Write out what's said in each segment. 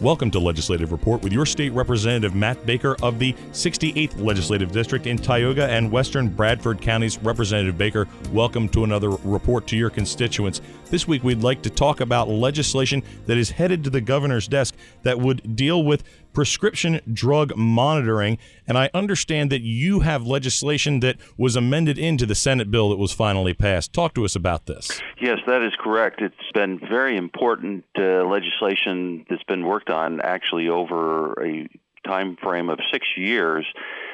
Welcome to Legislative Report with your state representative, Matt Baker of the 68th Legislative District in Tioga and Western Bradford Counties. Representative Baker, welcome to another report to your constituents. This week, we'd like to talk about legislation that is headed to the governor's desk that would deal with prescription drug monitoring. And I understand that you have legislation that was amended into the Senate bill that was finally passed. Talk to us about this. Yes, that is correct. It's been very important legislation that's been worked on actually over a time frame of 6 years.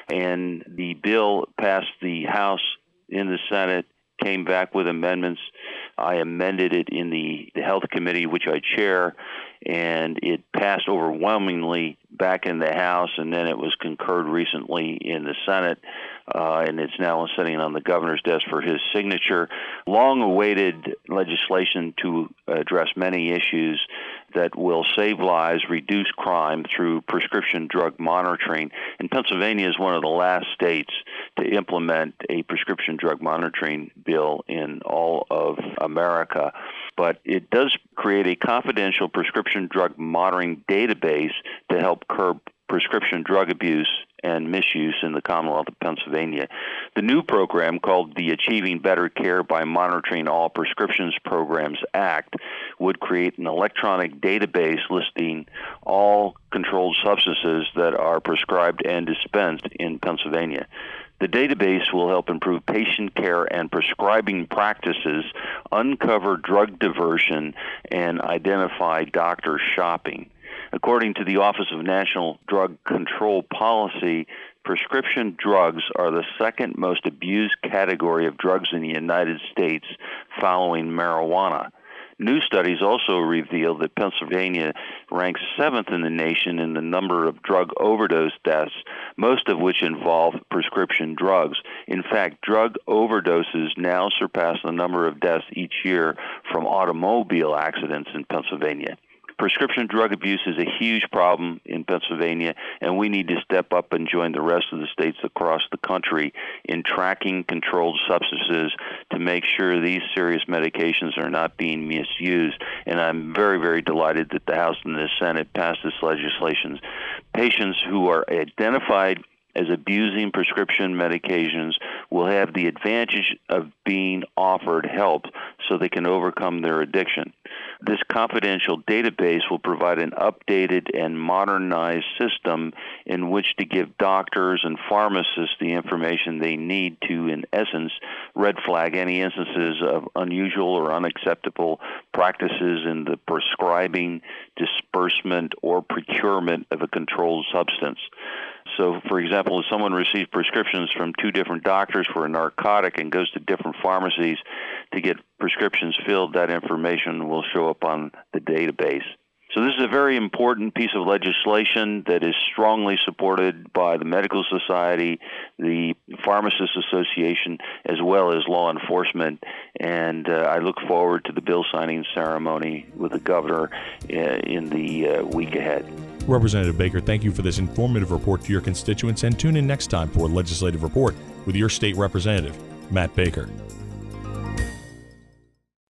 And the bill passed the House, in the Senate, came back with amendments. I amended it in the Health Committee, which I chair, and it passed overwhelmingly back in the House, and then it was concurred recently in the Senate, and it's now sitting on the governor's desk for his signature. Long-awaited legislation to address many issues that will save lives, reduce crime through prescription drug monitoring. And Pennsylvania is one of the last states to implement a prescription drug monitoring bill in all of America. But it does create a confidential prescription drug monitoring database to help curb prescription drug abuse and misuse in the Commonwealth of Pennsylvania. The new program, called the Achieving Better Care by Monitoring All Prescriptions Programs Act, would create an electronic database listing all controlled substances that are prescribed and dispensed in Pennsylvania. The database will help improve patient care and prescribing practices, uncover drug diversion, and identify doctor shopping. According to the Office of National Drug Control Policy, prescription drugs are the second most abused category of drugs in the United States, following marijuana. New studies also reveal that Pennsylvania ranks 7th in the nation in the number of drug overdose deaths, most of which involve prescription drugs. In fact, drug overdoses now surpass the number of deaths each year from automobile accidents in Pennsylvania. Prescription drug abuse is a huge problem in Pennsylvania, and we need to step up and join the rest of the states across the country in tracking controlled substances to make sure these serious medications are not being misused. And I'm very, very delighted that the House and the Senate passed this legislation. Patients who are identified as abusing prescription medications will have the advantage of being offered help so they can overcome their addiction. This confidential database will provide an updated and modernized system in which to give doctors and pharmacists the information they need to, in essence, red flag any instances of unusual or unacceptable practices in the prescribing, disbursement, or procurement of a controlled substance. So, for example, if someone receives prescriptions from 2 different doctors for a narcotic and goes to different pharmacies to get prescriptions filled, that information will show up on the database. So this is a very important piece of legislation that is strongly supported by the Medical Society, the Pharmacists Association, as well as law enforcement. And I look forward to the bill signing ceremony with the governor in the week ahead. Representative Baker, thank you for this informative report to your constituents, and tune in next time for a Legislative Report with your state representative, Matt Baker.